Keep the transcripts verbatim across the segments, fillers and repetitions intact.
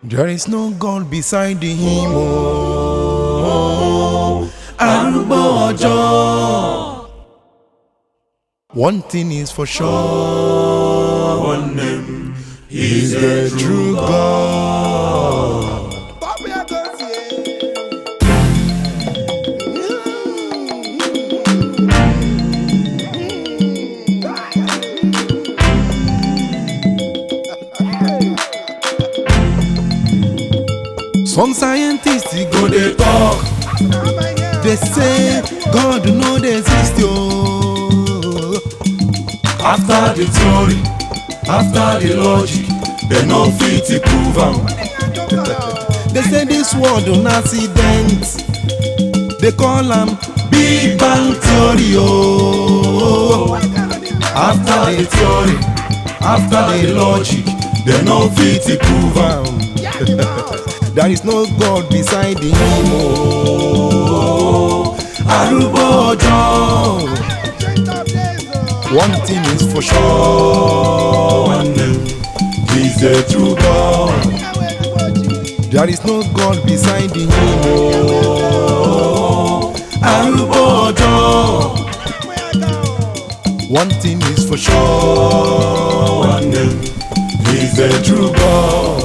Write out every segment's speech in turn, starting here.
There is no God beside him. Oh, arúgbó ọjọ́. One thing is for sure. One name is the true God. Some scientists they go Go dey talk, they say God no dey exist yo. after the theory, after the logic, they no fit to prove am. They say this world an accident. They call am Big Bang Theory oh. After the theory, after the logic, they no fit to prove am. There is no God beside him. Oh, arúgbó ọjọ́. One thing is for sure. One name is the true God. There is no God beside him. Oh, arúgbó ọjọ́. One thing is for sure. One name is the true God.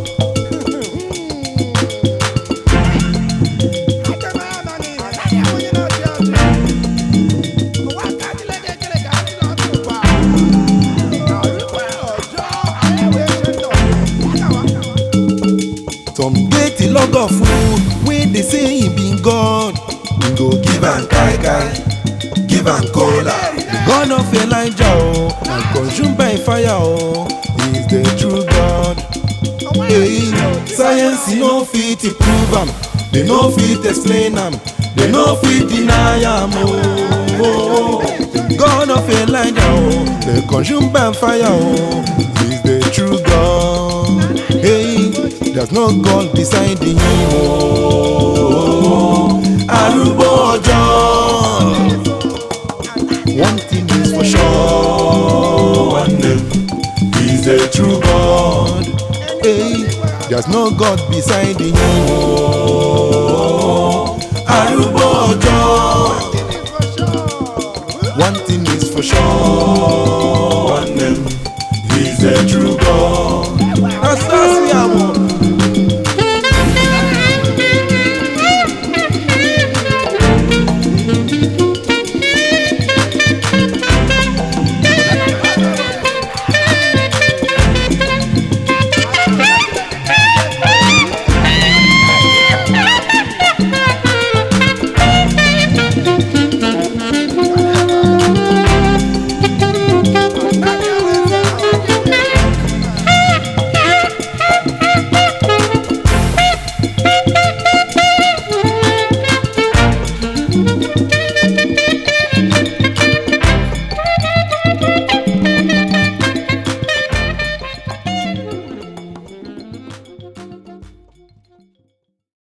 Some get a log of food when they say he be God. We go give am kai kai, give am cola. The God of Elijah oh, and consumed by fire oh, he is the true God. Hey, science no fit to prove am, they no fit explain am, they no fit deny am oh. Oh, the God of Elijah oh, the consumed by fire oh, he is the true God. Hey, there's no God beside him. Oh, arúgbó ọjọ́. One thing is for sure. One name is the true God. Hey, there's no God beside him. Oh, arúgbó ọjọ́. One thing is for sure.